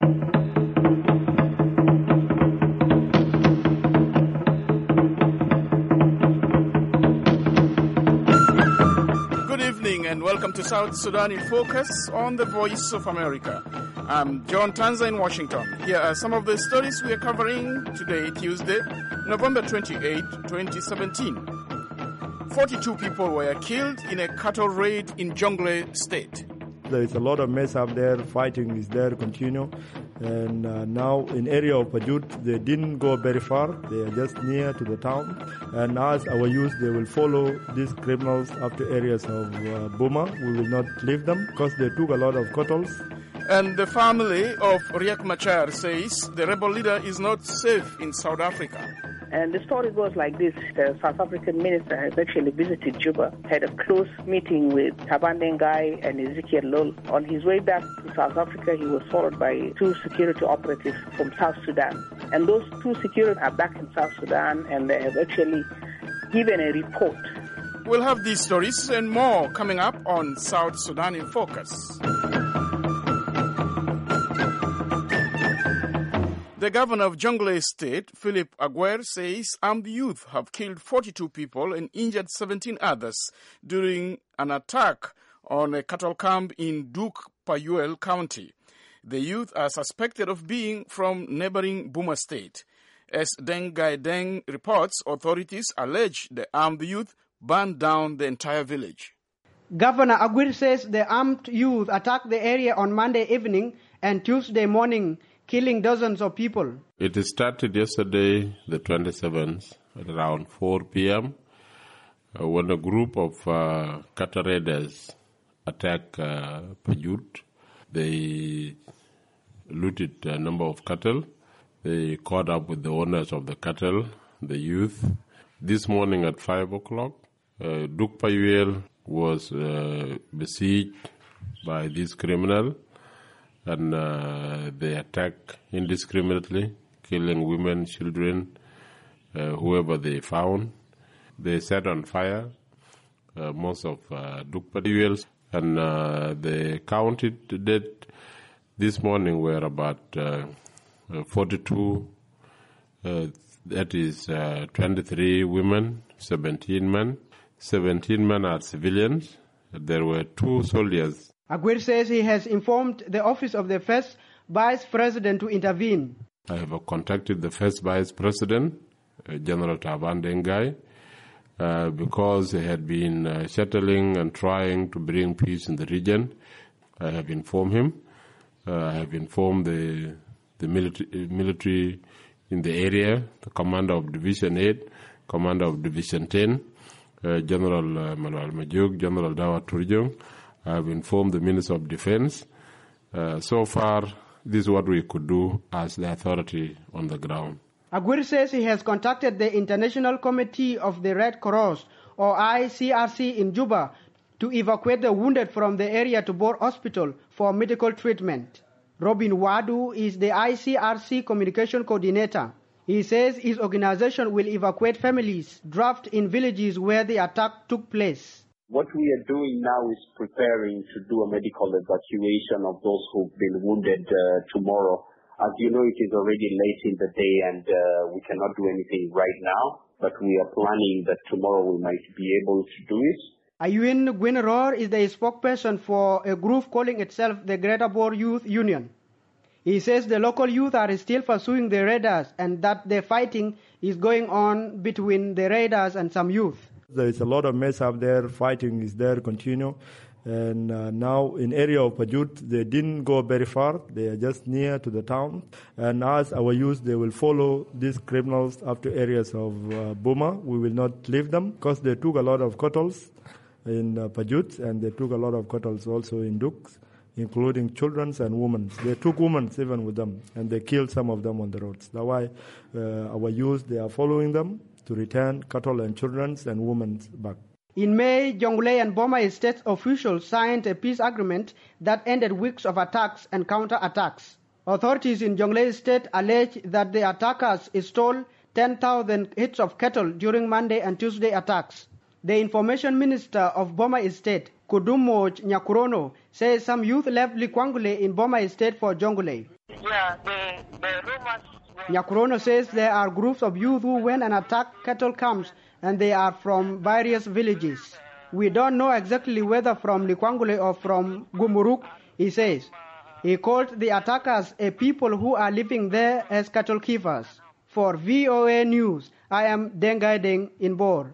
And welcome to South Sudan in Focus on the Voice of America. I'm John Tanza in Washington. Here are some of the stories we are covering today, Tuesday, November 28, 2017. 42 people were killed in a cattle raid in Jonglei State. There is a lot of mess up there. Fighting is there, continue. And now in area of Pajut, they didn't go very far. They are just near to the town. And as our youth, they will follow these criminals up to areas of Buma. We will not leave them because they took a lot of cattle. And the family of Riek Machar says the rebel leader is not safe in South Africa. And the story goes like this. The South African minister has actually visited Juba, had a close meeting with Thabang Ngai and Ezekiel Lol. On his way back to South Africa, he was followed by two security operatives from South Sudan. And those two security are back in South Sudan, and they have actually given a report. We'll have these stories and more coming up on South Sudan in Focus. The governor of Jonglei State, Philip Aguer, says armed youth have killed 42 people and injured 17 others during an attack on a cattle camp in Duke Payuel County. The youth are suspected of being from neighboring Buma State. As Deng Gai Deng reports, authorities allege the armed youth burned down the entire village. Governor Aguer says the armed youth attacked the area on Monday evening and Tuesday morning, killing dozens of people. It started yesterday, the 27th, at around 4 p.m., when a group of cattle raiders attacked Pajut. They looted a number of cattle. They caught up with the owners of the cattle, the youth. This morning at 5 o'clock, Duke Payuel was besieged by these criminals. And they attack indiscriminately, killing women, children, whoever they found. They set on fire most of Duke Payuels, and they counted dead this morning were about 42, that is 23 women, 17 men. 17 men are civilians. There were 2 soldiers. Aguer says he has informed the office of the first vice president to intervene. I have contacted the first vice president, General Thabang Ngai, because he had been settling and trying to bring peace in the region. I have informed him. I have informed the military in the area, the commander of Division 8, commander of Division 10, General Manuel Majuk, General Dawa Turjong. I have informed the Minister of Defense. So far, this is what we could do as the authority on the ground. Aguer says he has contacted the International Committee of the Red Cross, or ICRC, in Juba to evacuate the wounded from the area to Bor Hospital for medical treatment. Robin Wadu is the ICRC communication coordinator. He says his organization will evacuate families trapped in villages where the attack took place. What we are doing now is preparing to do a medical evacuation of those who've been wounded tomorrow. As you know, it is already late in the day and we cannot do anything right now, but we are planning that tomorrow we might be able to do it. Ayuin Gwineror is the spokesperson for a group calling itself the Greater Bor Youth Union. He says the local youth are still pursuing the raiders and that the fighting is going on between the raiders and some youth. There is a lot of mess up there. Fighting is there, continue. And now in area of Pajut, they didn't go very far. They are just near to the town. And as our youth, they will follow these criminals up to areas of Buma. We will not leave them because they took a lot of cattle in Pajut, and they took a lot of cattle also in Dukes, including children and women. They took women even with them, and they killed some of them on the roads. That's why our youth, they are following them to return cattle and children and women back. In May, Jonglei and Boma state officials signed a peace agreement that ended weeks of attacks and counter-attacks. Authorities in Jonglei State allege that the attackers stole 10,000 heads of cattle during Monday and Tuesday attacks. The information minister of Boma State, Kudumoj Nyakurono, says some youth left Likwangule in Boma State for Jonglei. Yeah, the rumors. Nyakurono says there are groups of youth who went and attacked cattle camps, and they are from various villages. We don't know exactly whether from Likwangule or from Gumuruk, he says. He called the attackers a people who are living there as cattle keepers. For VOA News, I am Dengai Deng in Bor.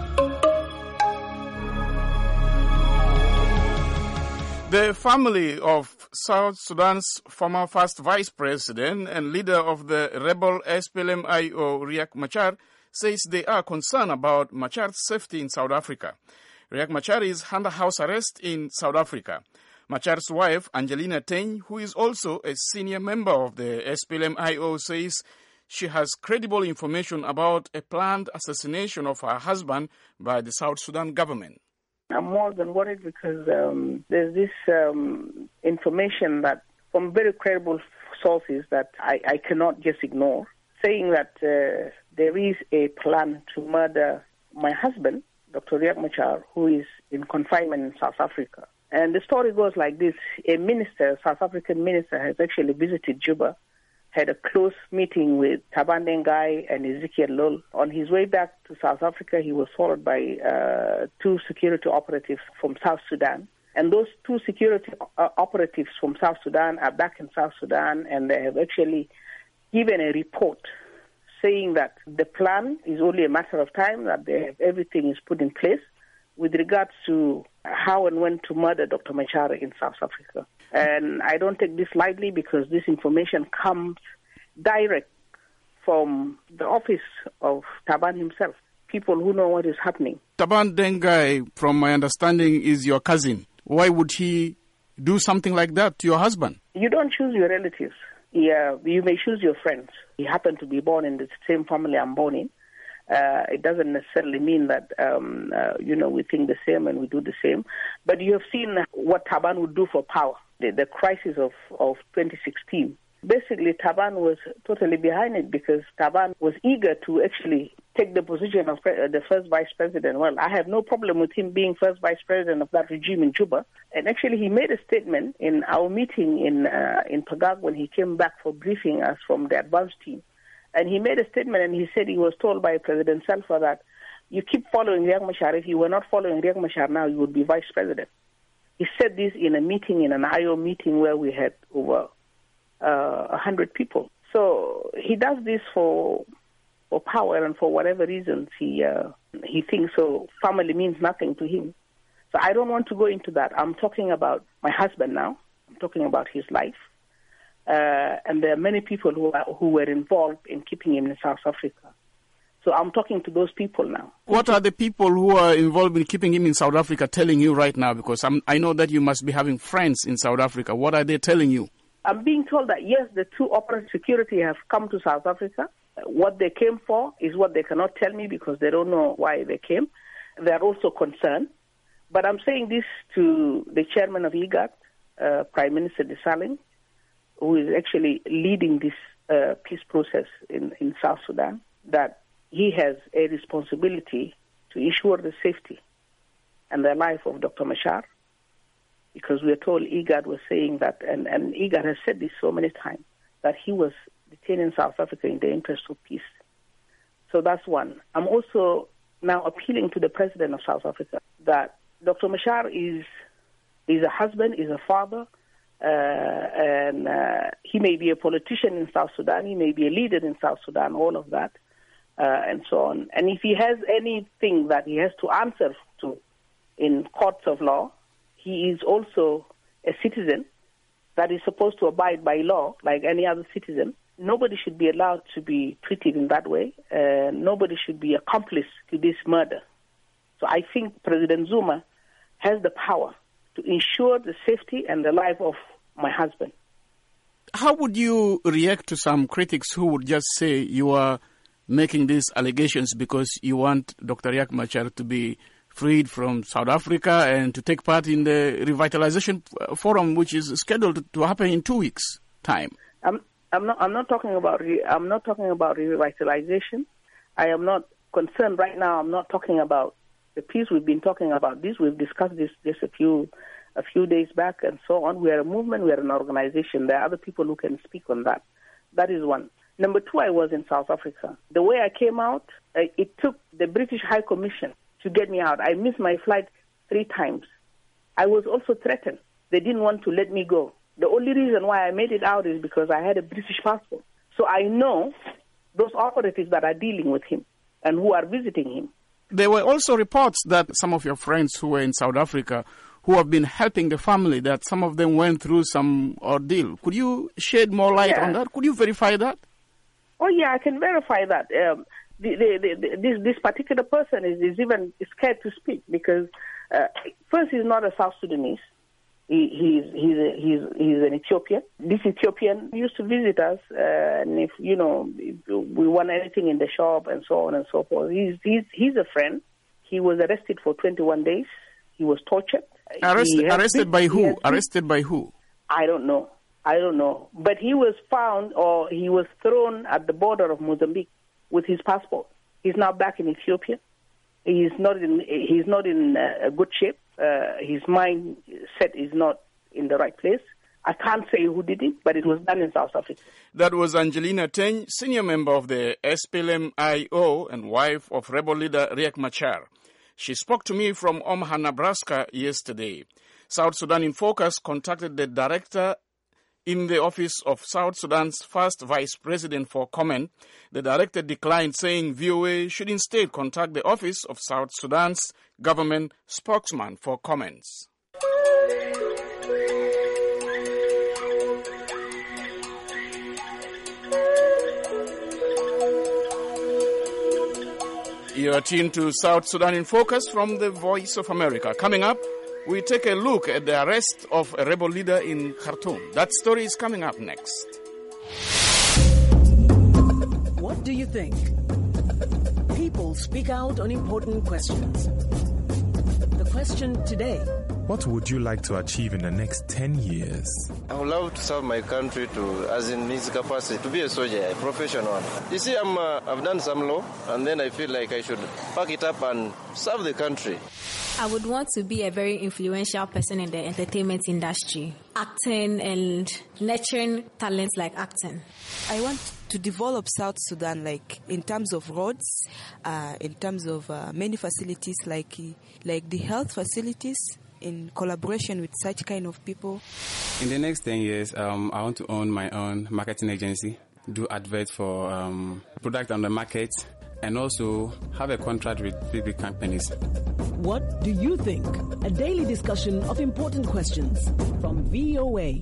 The family of South Sudan's former first vice president and leader of the rebel SPLM-IO Riek Machar says they are concerned about Machar's safety in South Africa. Riek Machar is under house arrest in South Africa. Machar's wife, Angelina Teny, who is also a senior member of the SPLM-IO, says she has credible information about a planned assassination of her husband by the South Sudan government. I'm more than worried because there's this information that from very credible sources that I cannot just ignore, saying that there is a plan to murder my husband, Dr. Riek Machar, who is in confinement in South Africa. And the story goes like this. A South African minister, has actually visited Juba, had a close meeting with Thabang Ngai and Ezekiel Lol. On his way back to South Africa, he was followed by two security operatives from South Sudan. And those two security operatives from South Sudan are back in South Sudan, and they have actually given a report saying that the plan is only a matter of time, that everything is put in place with regards to how and when to murder Dr. Machar in South Africa. And I don't take this lightly because this information comes direct from the office of Thabang himself, people who know what is happening. Thabang Ngai, from my understanding, is your cousin. Why would he do something like that to your husband? You don't choose your relatives. Yeah, you may choose your friends. He happened to be born in the same family I'm born in. It doesn't necessarily mean that, we think the same and we do the same. But you have seen what Thabang would do for power, the crisis of 2016. Basically, Thabang was totally behind it because Thabang was eager to actually take the position of the first vice president. Well, I have no problem with him being first vice president of that regime in Juba. And actually, he made a statement in our meeting in Pagak when he came back for briefing us from the advance team. And he made a statement and he said he was told by President Salva that you keep following Riek Machar. If you were not following Riek Machar now, you would be vice president. He said this in a meeting, in an IO meeting where we had over 100 people. So he does this for power and for whatever reasons he thinks so. Family means nothing to him. So I don't want to go into that. I'm talking about my husband now. I'm talking about his life. And there are many people who were involved in keeping him in South Africa. So I'm talking to those people now. What are the people who are involved in keeping him in South Africa telling you right now? Because I know that you must be having friends in South Africa. What are they telling you? I'm being told that, yes, the two operative security have come to South Africa. What they came for is what they cannot tell me because they don't know why they came. They are also concerned. But I'm saying this to the chairman of IGAD, Prime Minister Desalegn, who is actually leading this peace process in South Sudan, that he has a responsibility to ensure the safety and the life of Dr. Machar, because we are told IGAD was saying that, and IGAD has said this so many times, that he was detained in South Africa in the interest of peace. So that's one. I'm also now appealing to the president of South Africa that Dr. Machar is a husband, is a father, and he may be a politician in South Sudan, he may be a leader in South Sudan, all of that, and so on. And if he has anything that he has to answer to in courts of law, he is also a citizen that is supposed to abide by law like any other citizen. Nobody should be allowed to be treated in that way. Nobody should be accomplice to this murder. So I think President Zuma has the power to ensure the safety and the life of my husband. How would you react to some critics who would just say you are making these allegations because you want Dr. Riek Machar to be freed from South Africa and to take part in the revitalization forum, which is scheduled to happen in 2 weeks' time? I'm not talking about revitalization. I am not concerned right now. I'm not talking about the peace. We've been talking about this. We've discussed this just a few a few days back and so on. We are a movement, we are an organization. There are other people who can speak on that. That is one. Number two, I was in South Africa. The way I came out, it took the British High Commission to get me out. I missed my flight 3 times. I was also threatened. They didn't want to let me go. The only reason why I made it out is because I had a British passport. So I know those operatives that are dealing with him and who are visiting him. There were also reports that some of your friends who were in South Africa who have been helping the family, that some of them went through some ordeal. Could you shed more light on that? Could you verify that? Oh, yeah, I can verify that. This particular person is even scared to speak because, first, he's not a South Sudanese. He's an Ethiopian. This Ethiopian used to visit us, and if we want anything in the shop and so on and so forth. He's a friend. He was arrested for 21 days. He was tortured. Arrested by who? Arrested by who? I don't know. But he was found, or he was thrown at the border of Mozambique with his passport. He's now back in Ethiopia. He's not in a good shape. His mindset is not in the right place. I can't say who did it, but it was done in South Africa. That was Angelina Teny, senior member of the SPLM-IO and wife of rebel leader Riek Machar. She spoke to me from Omaha, Nebraska yesterday. South Sudan in Focus contacted the director in the office of South Sudan's first vice president for comment. The director declined, saying VOA should instead contact the office of South Sudan's government spokesman for comments. You are tuned to South Sudan in Focus from the Voice of America. Coming up, we take a look at the arrest of a rebel leader in Khartoum. That story is coming up next. What do you think? People speak out on important questions. The question today: what would you like to achieve in the next 10 years? I would love to serve my country as in his capacity, to be a soldier, a professional one. You see, I've done some law, and then I feel like I should pack it up and serve the country. I would want to be a very influential person in the entertainment industry, acting and nurturing talents like acting. I want to develop South Sudan, like in terms of roads, in terms of many facilities like the health facilities, in collaboration with such kind of people. In the next 10 years, I want to own my own marketing agency, do adverts for product on the market, and also have a contract with big companies. What do you think? A daily discussion of important questions from VOA.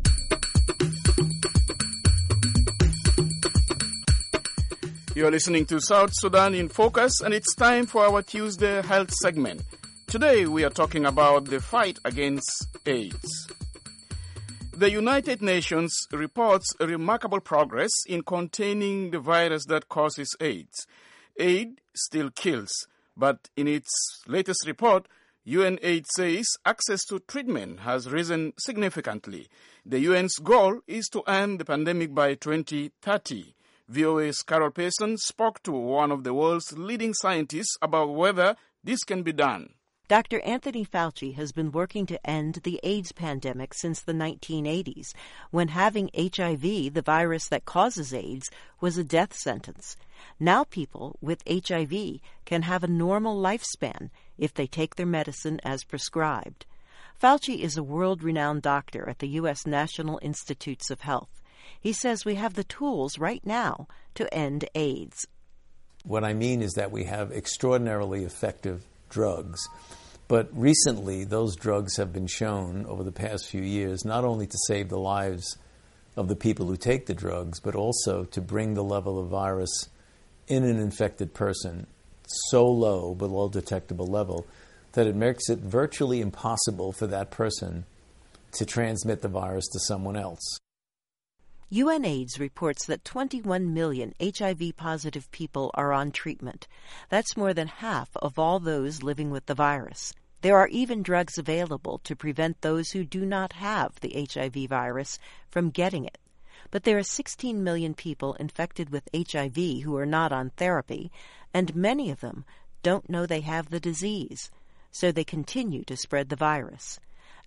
You're listening to South Sudan in Focus, and it's time for our Tuesday Health segment. Today we are talking about the fight against AIDS. The United Nations reports remarkable progress in containing the virus that causes AIDS. AIDS still kills, but in its latest report, UNAIDS says access to treatment has risen significantly. The UN's goal is to end the pandemic by 2030. VOA's Carol Pearson spoke to one of the world's leading scientists about whether this can be done. Dr. Anthony Fauci has been working to end the AIDS pandemic since the 1980s, when having HIV, the virus that causes AIDS, was a death sentence. Now people with HIV can have a normal lifespan if they take their medicine as prescribed. Fauci is a world-renowned doctor at the U.S. National Institutes of Health. He says we have the tools right now to end AIDS. What I mean is that we have extraordinarily effective drugs. But recently, those drugs have been shown over the past few years not only to save the lives of the people who take the drugs, but also to bring the level of virus in an infected person so low, below detectable level, that it makes it virtually impossible for that person to transmit the virus to someone else. UNAIDS reports that 21 million HIV-positive people are on treatment. That's more than half of all those living with the virus. There are even drugs available to prevent those who do not have the HIV virus from getting it. But there are 16 million people infected with HIV who are not on therapy, and many of them don't know they have the disease, so they continue to spread the virus.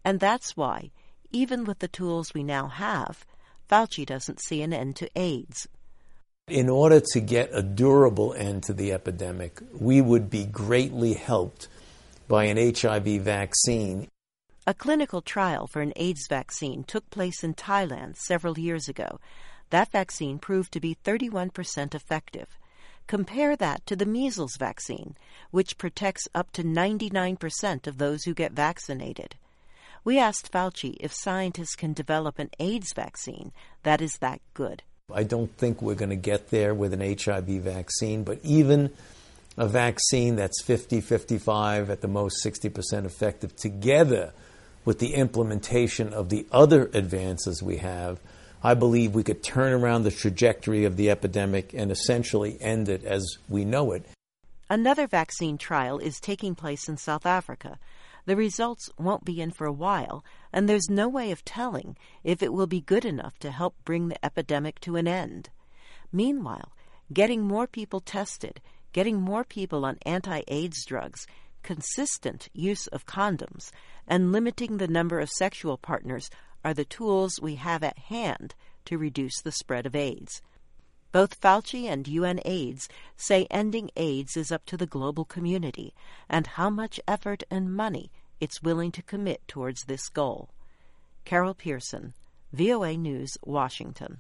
And that's why, even with the tools we now have, Fauci doesn't see an end to AIDS. In order to get a durable end to the epidemic, we would be greatly helped by an HIV vaccine. A clinical trial for an AIDS vaccine took place in Thailand several years ago. That vaccine proved to be 31% effective. Compare that to the measles vaccine, which protects up to 99% of those who get vaccinated. We asked Fauci if scientists can develop an AIDS vaccine that is that good. I don't think we're going to get there with an HIV vaccine, but even a vaccine that's 50, 55, at the most 60% effective, together with the implementation of the other advances we have, I believe we could turn around the trajectory of the epidemic and essentially end it as we know it. Another vaccine trial is taking place in South Africa. The results won't be in for a while, and there's no way of telling if it will be good enough to help bring the epidemic to an end. Meanwhile, getting more people tested, getting more people on anti-AIDS drugs, consistent use of condoms, and limiting the number of sexual partners are the tools we have at hand to reduce the spread of AIDS. Both Fauci and UNAIDS say ending AIDS is up to the global community and how much effort and money it's willing to commit towards this goal. Carol Pearson, VOA News, Washington.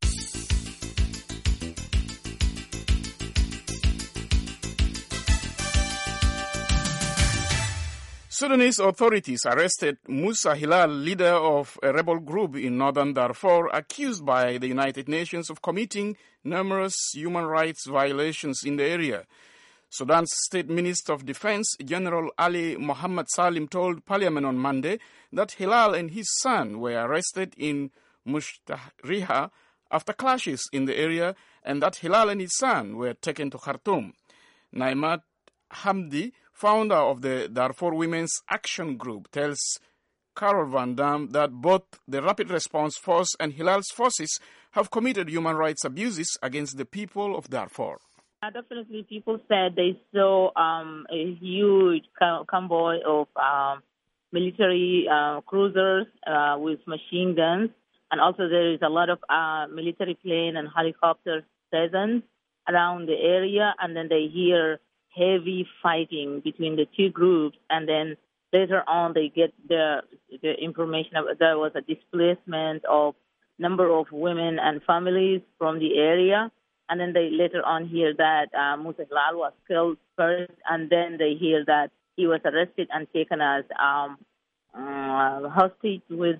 Sudanese authorities arrested Musa Hilal, leader of a rebel group in northern Darfur, accused by the United Nations of committing numerous human rights violations in the area. Sudan's State Minister of Defense, General Ali Mohammed Salim, told Parliament on Monday that Hilal and his son were arrested in Mushtariha after clashes in the area, and that Hilal and his son were taken to Khartoum. Naimat Hamdi, founder of the Darfur Women's Action Group, tells Carol Van Dam that both the Rapid Response Force and Hilal's forces have committed human rights abuses against the people of Darfur. Definitely, people said they saw a huge convoy of military cruisers with machine guns, and also there is a lot of military plane and helicopters present around the area, and then they hear heavy fighting between the two groups, and then later on they get the information of there was a displacement of number of women and families from the area, and then they later on hear that Musa Hilal was killed first, and then they hear that he was arrested and taken as hostage with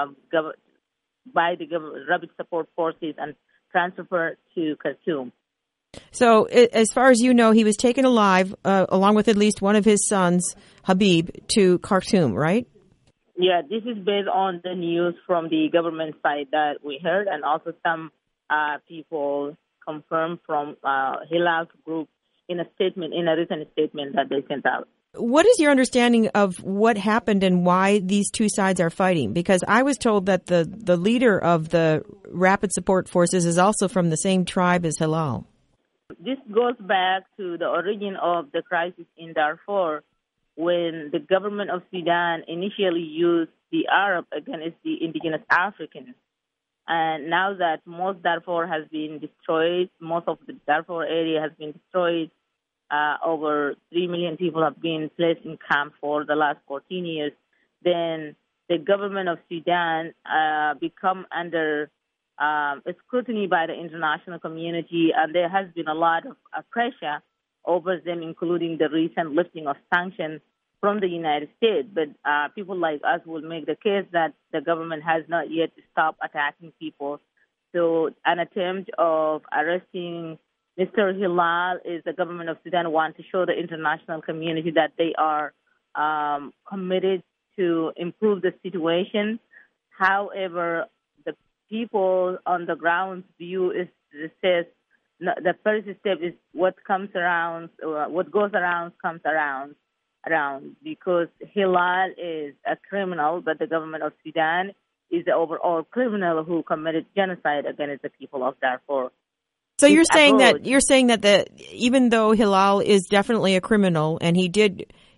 by the Rapid Support Forces and transferred to Khartoum. So, as far as you know, he was taken alive, along with at least one of his sons, Habib, to Khartoum, right? Yeah, this is based on the news from the government side that we heard, and also some people confirmed from Hilal's group in a written statement that they sent out. What is your understanding of what happened and why these two sides are fighting? Because I was told that the leader of the Rapid Support Forces is also from the same tribe as Hilal. This goes back to the origin of the crisis in Darfur, when the government of Sudan initially used the Arab against the indigenous Africans. And now that most Darfur has been destroyed, most of the Darfur area has been destroyed, over 3 million people have been placed in camp for the last 14 years, then the government of Sudan become under scrutiny by the international community, and there has been a lot of pressure over them, including the recent lifting of sanctions from the United States. But people like us will make the case that the government has not yet stopped attacking people. So an attempt of arresting Mr. Hilal is the government of Sudan want to show the international community that they are committed to improve the situation. However, the people on the ground view says the first step is what comes around, what goes around comes around, because Hilal is a criminal, but the government of Sudan is the overall criminal who committed genocide against the people of Darfur. So you're saying that even though Hilal is definitely a criminal and he did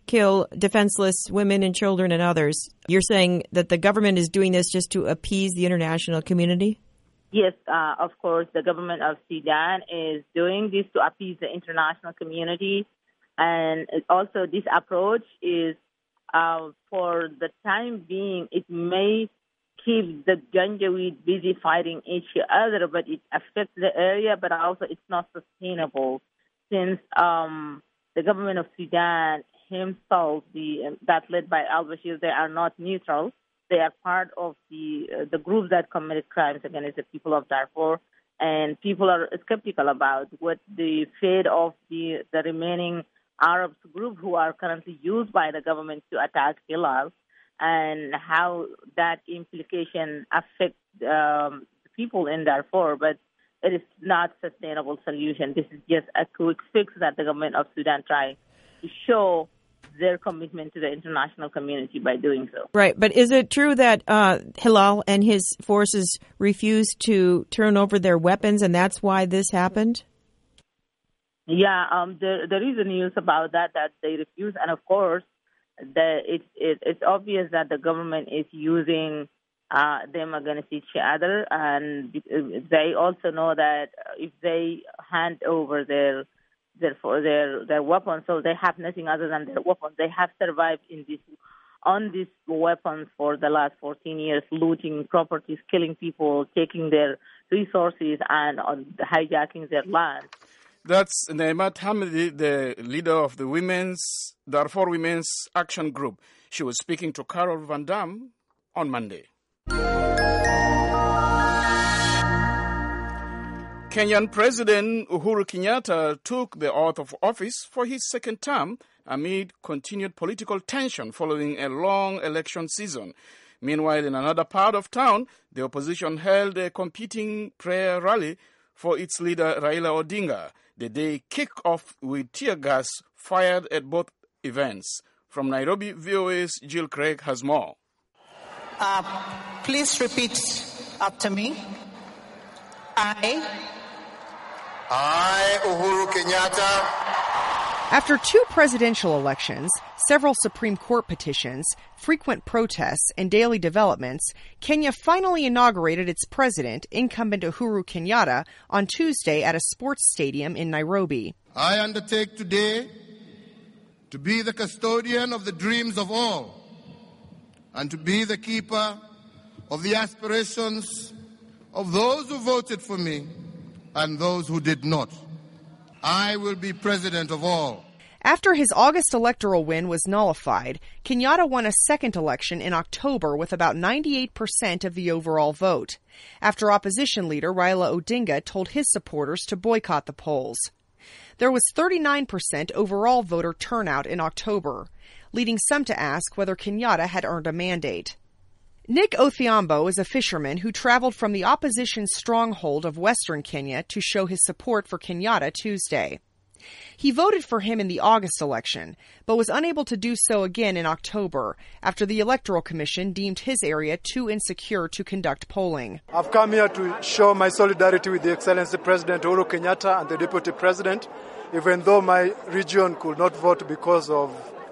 kill defenseless women and children and others. You're saying that the government is doing this just to appease the international community? Yes, of course, the government of Sudan is doing this to appease the international community. And also this approach is, for the time being, it may keep the Janjaweed busy fighting each other, but it affects the area, but also it's not sustainable since the government of Sudan himself, that led by al-Bashir, they are not neutral. They are part of the group that committed crimes against the people of Darfur, and people are skeptical about what the fate of the remaining Arab group who are currently used by the government to attack Hilal, and how that implication affects the people in Darfur. But it is not a sustainable solution. This is just a quick fix that the government of Sudan tries to show their commitment to the international community by doing so. Right, but is it true that Hilal and his forces refused to turn over their weapons, and that's why this happened? Yeah, there is a news about that they refuse, and of course, it's obvious that the government is using them against each other, and they also know that if they hand over their weapons, so they have nothing other than their weapons. They have survived on these weapons for the last 14 years, looting properties, killing people, taking their resources, and hijacking their land. That's Naimat Hamidi, the leader of the Darfur Women's Action Group. She was speaking to Carol Van Dam on Monday. Kenyan President Uhuru Kenyatta took the oath of office for his second term amid continued political tension following a long election season. Meanwhile, in another part of town, the opposition held a competing prayer rally for its leader Raila Odinga. The day kicked off with tear gas fired at both events. From Nairobi, VOA's Jill Craig has more. Please repeat after me. I, Uhuru Kenyatta. After 2 presidential elections, several Supreme Court petitions, frequent protests, and daily developments, Kenya finally inaugurated its president, incumbent Uhuru Kenyatta, on Tuesday at a sports stadium in Nairobi. I undertake today to be the custodian of the dreams of all and to be the keeper of the aspirations of those who voted for me and those who did not. I will be president of all. After his August electoral win was nullified, Kenyatta won a second election in October with about 98% of the overall vote, after opposition leader Raila Odinga told his supporters to boycott the polls. There was 39% overall voter turnout in October, leading some to ask whether Kenyatta had earned a mandate. Nick Othiambo is a fisherman who traveled from the opposition stronghold of Western Kenya to show his support for Kenyatta Tuesday. He voted for him in the August election, but was unable to do so again in October after the Electoral Commission deemed his area too insecure to conduct polling. I've come here to show my solidarity with the Excellency President Uhuru Kenyatta and the Deputy President, even though my region could not vote because of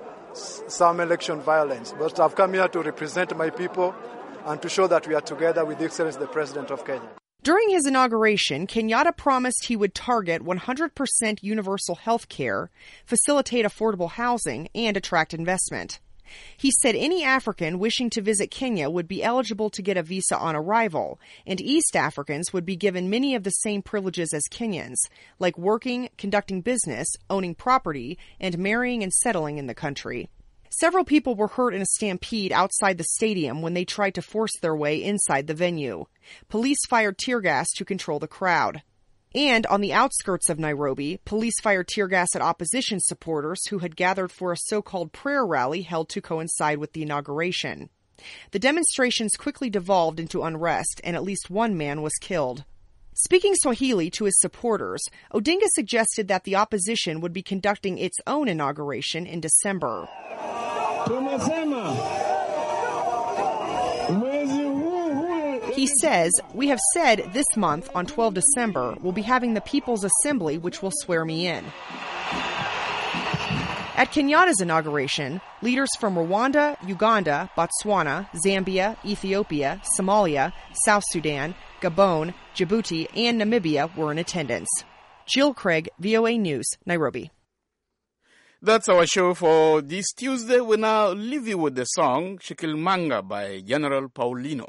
some election violence. But I've come here to represent my people and to show that we are together with the Excellency the President of Kenya. During his inauguration, Kenyatta promised he would target 100% universal health care, facilitate affordable housing, and attract investment. He said any African wishing to visit Kenya would be eligible to get a visa on arrival, and East Africans would be given many of the same privileges as Kenyans, like working, conducting business, owning property, and marrying and settling in the country. Several people were hurt in a stampede outside the stadium when they tried to force their way inside the venue. Police fired tear gas to control the crowd. And on the outskirts of Nairobi, police fired tear gas at opposition supporters who had gathered for a so-called prayer rally held to coincide with the inauguration. The demonstrations quickly devolved into unrest, and at least one man was killed. Speaking Swahili to his supporters, Odinga suggested that the opposition would be conducting its own inauguration in December. He says, "We have said this month, on 12 December, we'll be having the People's Assembly, which will swear me in." At Kenyatta's inauguration, leaders from Rwanda, Uganda, Botswana, Zambia, Ethiopia, Somalia, South Sudan, Gabon, Djibouti, and Namibia were in attendance. Jill Craig, VOA News, Nairobi. That's our show for this Tuesday. We now leave you with the song Chikimanga by General Paulino.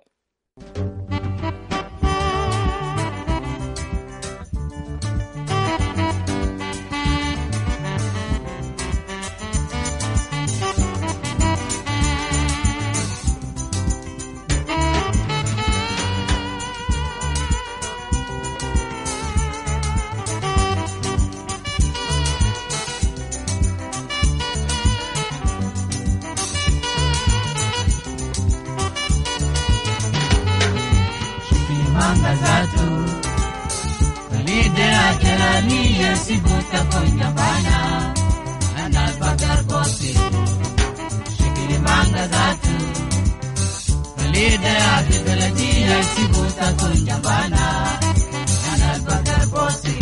Sibuta Konyabana and Albagar Bossy Shikilimanga Zatu Valida Abibeladia Sibuta Konyabana and Albagar Bossy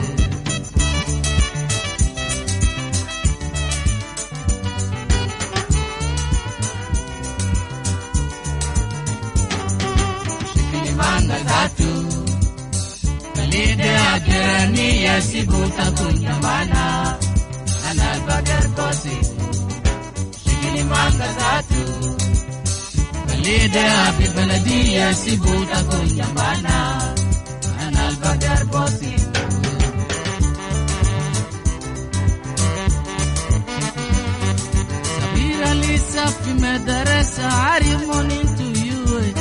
Shikilimanga Zatu Gerania Sibuta Kunyamana and Albagar Bossy Shikilimanga Zatu Valida Bibaladia Sibuta Kunyamana and Albagar Bossy Sabira Lisa Fimadarasa Ari morning to you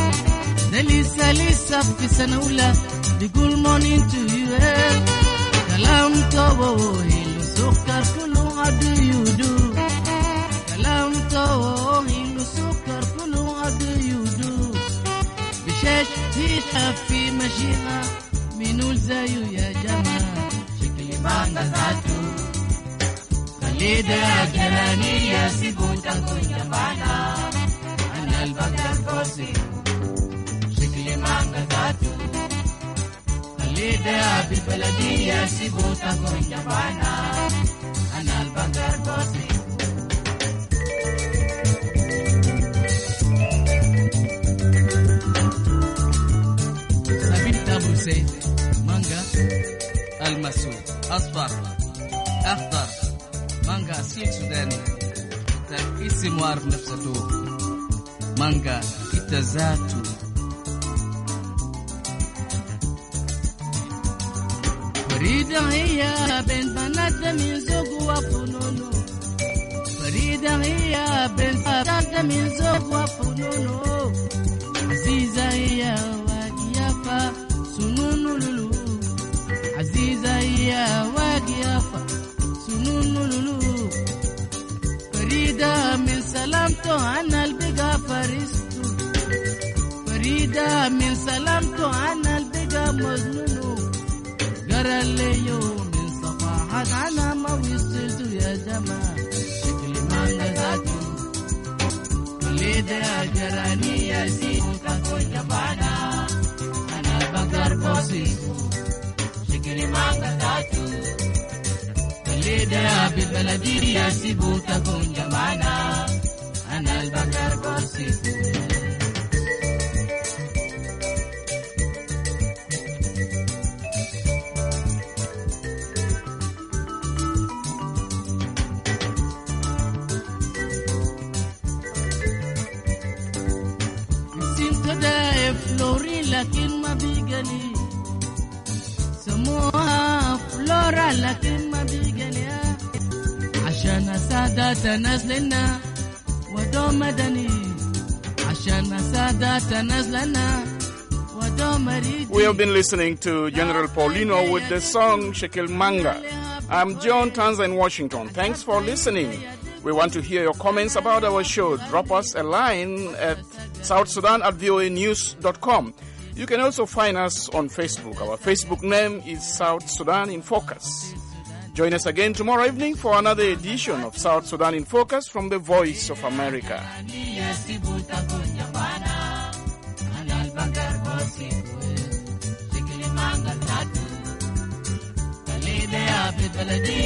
Lisa Fisanula the good morning to you, Kalam Tobo, Hilu Sukar Kulu, how do you do? Kalam Tobo, Hilu Sukar Kulu, how do you do? Bishesh, Hisha, Fi Mashina, Minul Zayu, Ya Jama, Shikilimanga Zatu, Kalida, Gerania, Sibuta, Kunyamana, and Albagar Bossy, Shikilimanga Zatu. Leader Bibaladia Sibuta Konyabana and Albagar Bossy. Sabit Tabu say Manga Almasu Asfar Akhtar Manga Sil Sudani Isim Warf Nafsatu Manga Kitazatu Farida hiya ben banata min zogu wa fununu Farida hiya ben banata min zogu wa fununu Aziza hiya wagiyafa sununu lulu Aziza hiya wagiyafa sununu lulu Farida min salam to anal biga faristu Farida min salam to anal biga maznunu Garaleyo min safahat ana ma wisiltu ya jama Shikilimanga Zatu Kulida Jarani ya Sibuta Konyabana and Albagar Bossy Shikilimanga Zatu Kulida Bibaladia Sibuta Konyabana and Albagar Bossy Flori lakin mabigani سموها فلورا لكن مبيجني عشان سادات نزلنا ودوم مدني عشان سادات نزلنا ودوم مريد. We have been listening to General Paulino with the song Chikimanga. I'm John Tanza in Washington. Thanks for listening. We want to hear your comments about our show. Drop us a line at southsudan@voanews.com. You can also find us on Facebook. Our Facebook name is South Sudan in Focus. Join us again tomorrow evening for another edition of South Sudan in Focus from the Voice of America. Melody